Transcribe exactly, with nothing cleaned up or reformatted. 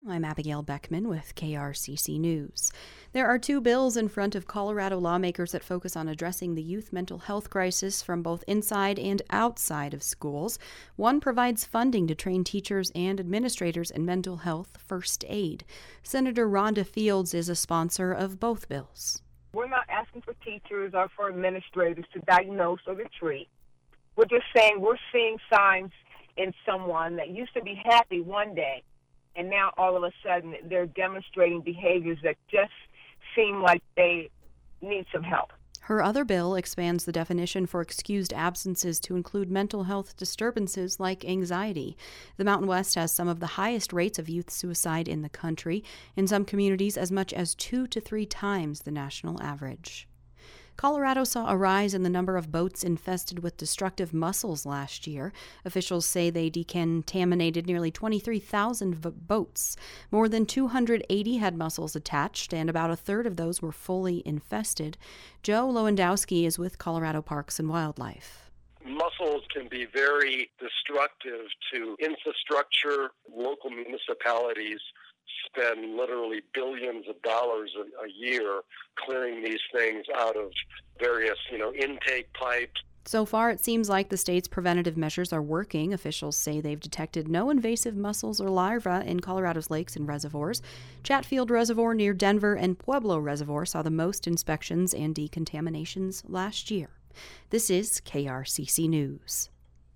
I'm Abigail Beckman with K R C C News. There are two bills in front of Colorado lawmakers that focus on addressing the youth mental health crisis from both inside and outside of schools. One provides funding to train teachers and administrators in mental health first aid. Senator Rhonda Fields is a sponsor of both bills. We're not asking for teachers or for administrators to diagnose or to treat. We're just saying we're seeing signs in someone that used to be happy one day, and now all of a sudden they're demonstrating behaviors that just seem like they need some help. Her other bill expands the definition for excused absences to include mental health disturbances like anxiety. The Mountain West has some of the highest rates of youth suicide in the country, in some communities as much as two to three times the national average. Colorado saw a rise in the number of boats infested with destructive mussels last year. Officials say they decontaminated nearly twenty-three thousand v- boats. More than two hundred eighty had mussels attached, and about a third of those were fully infested. Joe Lewandowski is with Colorado Parks and Wildlife. Mussels can be very destructive to infrastructure. Local municipalities spend literally billions of dollars a, a year clearing these things out of various, you know, intake pipes. So far, it seems like the state's preventative measures are working. Officials say they've detected no invasive mussels or larvae in Colorado's lakes and reservoirs. Chatfield Reservoir near Denver and Pueblo Reservoir saw the most inspections and decontaminations last year. This is K R C C News.